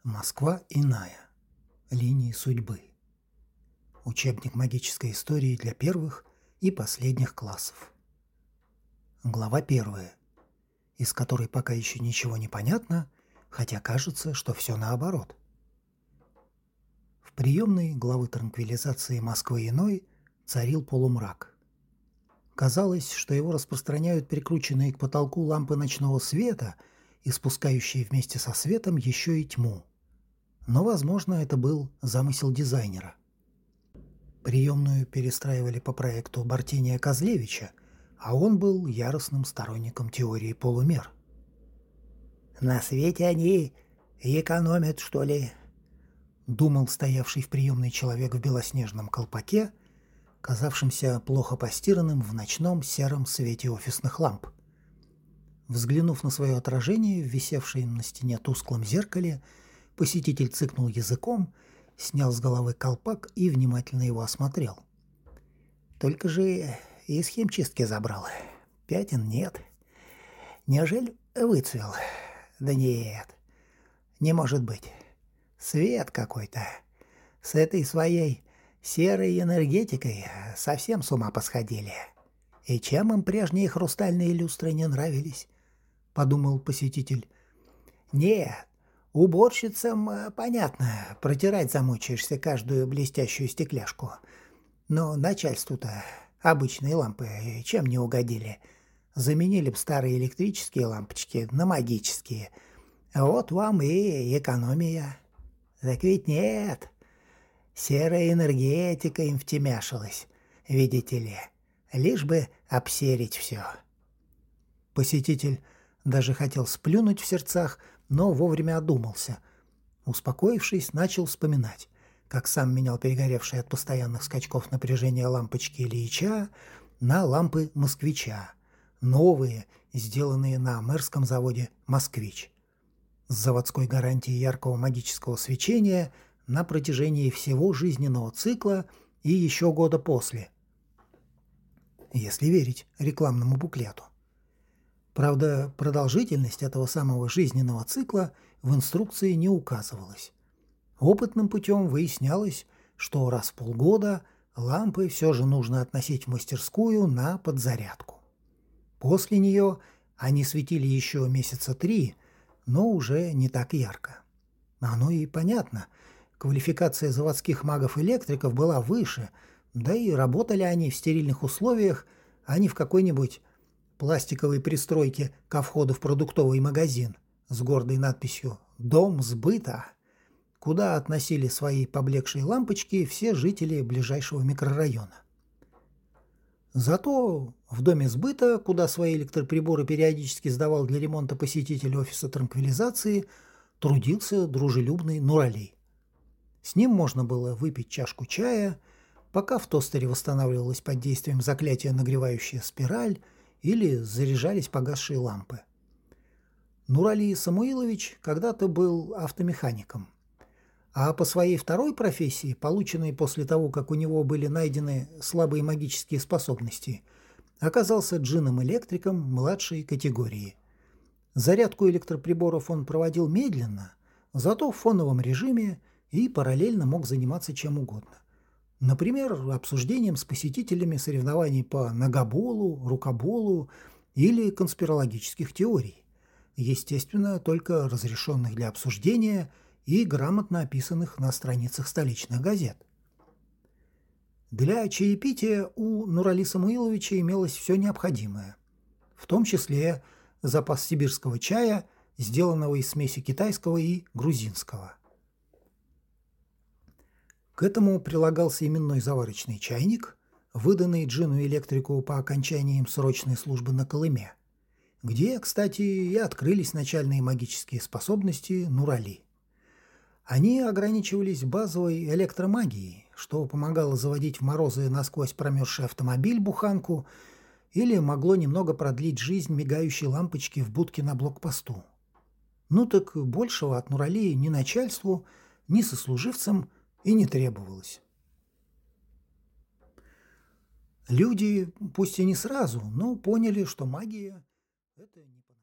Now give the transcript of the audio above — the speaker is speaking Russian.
Москва иная. Линии судьбы. Учебник магической истории для первых и последних классов. Глава первая, из которой пока еще ничего не понятно, хотя кажется, что все наоборот. В приемной главы транквилизации Москвы иной царил полумрак. Казалось, что его распространяют прикрученные к потолку лампы ночного света, испускающие вместе со светом еще и тьму. Но, возможно, это был замысел дизайнера. Приемную перестраивали по проекту Бартения Козлевича, а он был яростным сторонником теории полумер. «На свете они экономят, что ли?» — думал стоявший в приемной человек в белоснежном колпаке, казавшимся плохо постиранным в ночном сером свете офисных ламп. Взглянув на свое отражение в висевшем на стене тусклом зеркале, посетитель цыкнул языком, снял с головы колпак и внимательно его осмотрел. «Только же из химчистки забрал. Пятен нет. Неужели выцвел? Да нет, не может быть. Свет какой-то. С этой своей серой энергетикой совсем с ума посходили. И чем им прежние хрустальные люстры не нравились?» — подумал посетитель. «Нет, уборщицам, понятно, протирать замучаешься каждую блестящую стекляшку. Но начальству-то обычные лампы чем не угодили. Заменили б старые электрические лампочки на магические. Вот вам и экономия. Так ведь нет, серая энергетика им втемяшилась, видите ли, лишь бы обсерить все». Посетитель даже хотел сплюнуть в сердцах, но вовремя одумался. Успокоившись, начал вспоминать, как сам менял перегоревшие от постоянных скачков напряжения лампочки Ильича на лампы Москвича, новые, сделанные на мэрском заводе «Москвич», с заводской гарантией яркого магического свечения на протяжении всего жизненного цикла и еще года после, если верить рекламному буклету. Правда, продолжительность этого самого жизненного цикла в инструкции не указывалась. Опытным путем выяснялось, что раз в полгода лампы все же нужно относить в мастерскую на подзарядку. После нее они светили еще месяца 3, но уже не так ярко. Оно и понятно. Квалификация заводских магов-электриков была выше, да и работали они в стерильных условиях, а не в какой-нибудь пластиковой пристройке ко входу в продуктовый магазин с гордой надписью «Дом сбыта», куда относили свои поблекшие лампочки все жители ближайшего микрорайона. Зато в доме сбыта, куда свои электроприборы периодически сдавал для ремонта посетитель офиса транквилизации, трудился дружелюбный Нуралей. С ним можно было выпить чашку чая, пока в тостере восстанавливалась под действием заклятия нагревающая спираль или заряжались погасшие лампы. Нуралий Самуилович когда-то был автомехаником, а по своей второй профессии, полученной после того, как у него были найдены слабые магические способности, оказался джинном-электриком младшей категории. Зарядку электроприборов он проводил медленно, зато в фоновом режиме и параллельно мог заниматься чем угодно. Например, обсуждением с посетителями соревнований по ногоболу, рукоболу или конспирологических теорий, естественно, только разрешенных для обсуждения и грамотно описанных на страницах столичных газет. Для чаепития у Нурали Самуиловича имелось все необходимое, в том числе запас сибирского чая, сделанного из смеси китайского и грузинского. К этому прилагался именной заварочный чайник, выданный джину-электрику по окончании им срочной службы на Колыме, где, кстати, и открылись начальные магические способности Нурали. Они ограничивались базовой электромагией, что помогало заводить в морозы насквозь промерзший автомобиль-буханку или могло немного продлить жизнь мигающей лампочки в будке на блокпосту. Ну так большего от Нурали ни начальству, ни сослуживцам и не требовалось. Люди, пусть и не сразу, но поняли, что магия – это не